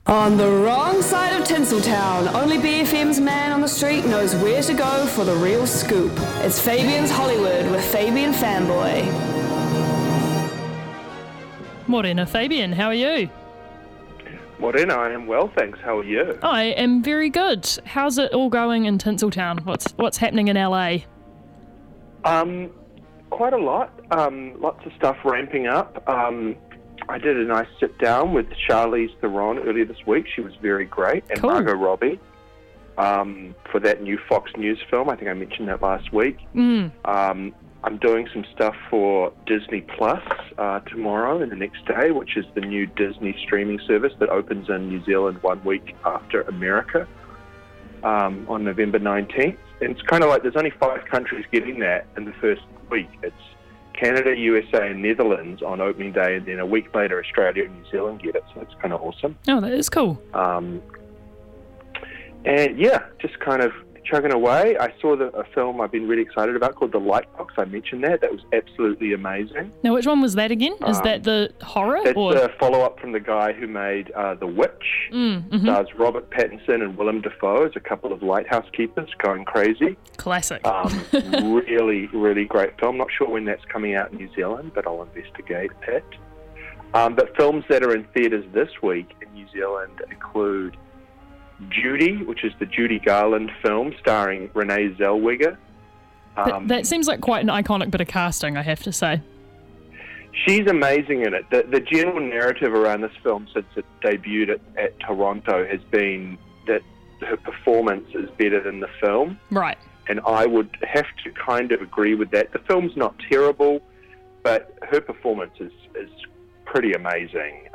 On the wrong side of Tinseltown, only BFM's man on the street knows where to go for the real scoop. It's Fabian's Hollywood with Fabian Fanboy. Morena, Fabian, how are you? Morena, I am well, thanks. How are you? I am very good. How's it all going in Tinseltown? What's happening in LA? Quite a lot. Lots of stuff ramping up. I did a nice sit down with Charlize Theron earlier this week. She was very great. And Cool. Margot Robbie for that new Fox News film. I think I mentioned that last week. I'm doing some stuff for Disney Plus tomorrow and the next day, which is the new Disney streaming service that opens in New Zealand 1 week after America on November 19th. And it's kind of like there's only 5 countries getting that in the first week. It's Canada, USA, and Netherlands on opening day, and then a week later Australia and New Zealand get it, so it's kind of awesome. Oh, that is cool. And yeah, just kind of chugging away. I saw a film I've been really excited about called The Lightbox. I mentioned that. That was absolutely amazing. Now, which one was that again? Is that the horror? That's or? a follow-up from the guy who made The Witch. Stars Robert Pattinson and Willem Dafoe as a couple of lighthouse keepers going crazy. Classic. Really, really great film. Not sure when that's coming out in New Zealand, but I'll investigate it. But films that are in theatres this week in New Zealand include Judy, which is the Judy Garland film starring Renee Zellweger. That seems like quite an iconic bit of casting, I have to say. She's amazing in it. The general narrative around this film since it debuted at Toronto has been that her performance is better than the film. Right. And I would have to kind of agree with that. The film's not terrible, but her performance is pretty amazing.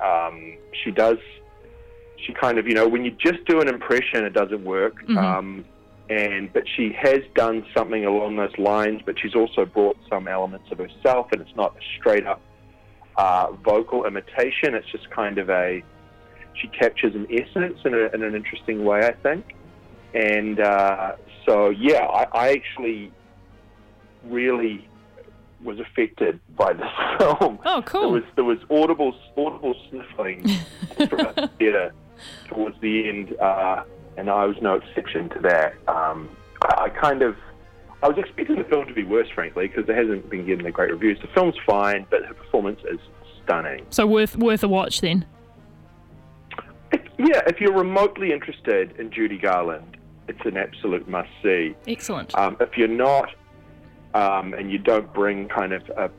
She kind of, when you just do an impression, it doesn't work. But she has done something along those lines, but she's also brought some elements of herself, and it's not a straight-up vocal imitation. It's just kind of she captures an essence in an interesting way, I think. And I actually really was affected by this film. Oh, cool. There was audible sniffling from the theatre towards the end, and I was no exception to that. I was expecting the film to be worse, frankly, because it hasn't been getting the great reviews. The film's fine, but her performance is stunning. So worth a watch then? If you're remotely interested in Judy Garland, it's an absolute must-see. Excellent. If you're not, and you don't bring kind of a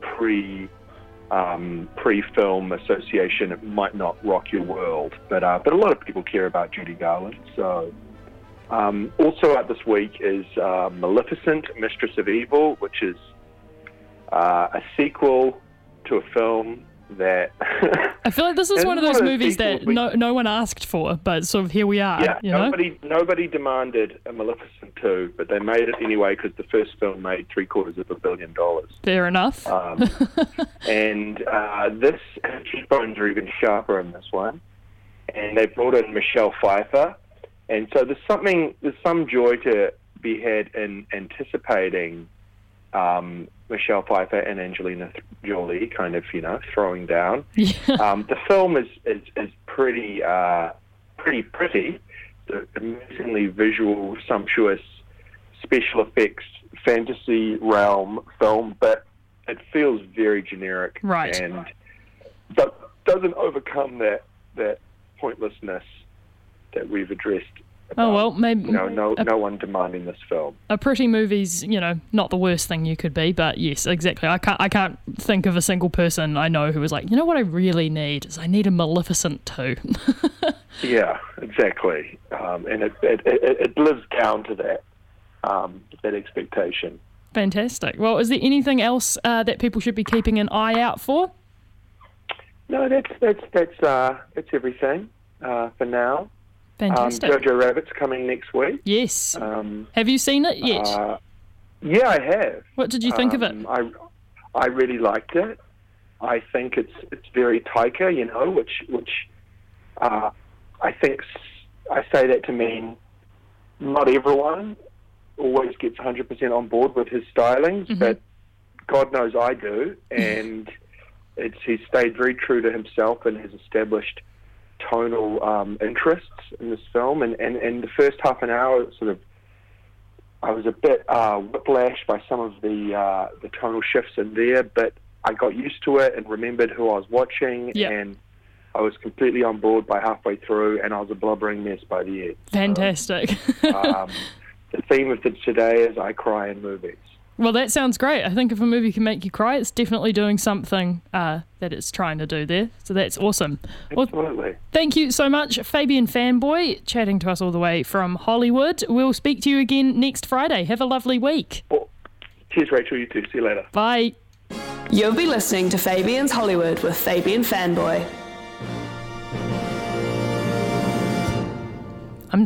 pre-film association, it might not rock your world. But a lot of people care about Judy Garland. So also out this week is Maleficent, Mistress of Evil, which is a sequel to a film that... I feel like this is one of those movies that no one asked for, but sort of here we are. Yeah, nobody demanded a Maleficent 2, but they made it anyway because the first film made $750 million. Fair enough. And this cheekbones are even sharper in this one, and they brought in Michelle Pfeiffer, and so there's some joy to be had in anticipating Michelle Pfeiffer and Angelina Jolie kind of, throwing down. Yeah. The film is pretty pretty. The amazingly visual, sumptuous, special effects, fantasy realm film, but it feels very generic. Right. And doesn't overcome that pointlessness that we've addressed. Maybe no one demanding this film. A pretty movie's, not the worst thing you could be, but yes, exactly. I can't think of a single person I know who was like, what I really need is I need a Maleficent 2. Yeah, exactly. And it lives down to that expectation. Fantastic. Well, is there anything else that people should be keeping an eye out for? No, that's everything for now. Fantastic. Jojo Rabbit's coming next week. Yes. Have you seen it yet? Yeah, I have. What did you think of it? I really liked it. I think it's very Taika, which I think I say that to mean not everyone always gets 100% on board with his stylings, but God knows I do, and he's stayed very true to himself and has established tonal interests in this film, and the first half an hour, I was a bit whiplashed by some of the tonal shifts in there, but I got used to it and remembered who I was watching, and I was completely on board by halfway through, and I was a blubbering mess by the end. Fantastic. The theme of today is I cry in movies. Well, that sounds great. I think if a movie can make you cry, it's definitely doing something that it's trying to do there. So that's awesome. Absolutely. Well, thank you so much, Fabian Fanboy, chatting to us all the way from Hollywood. We'll speak to you again next Friday. Have a lovely week. Well, cheers, Rachel. You too. See you later. Bye. You'll be listening to Fabian's Hollywood with Fabian Fanboy.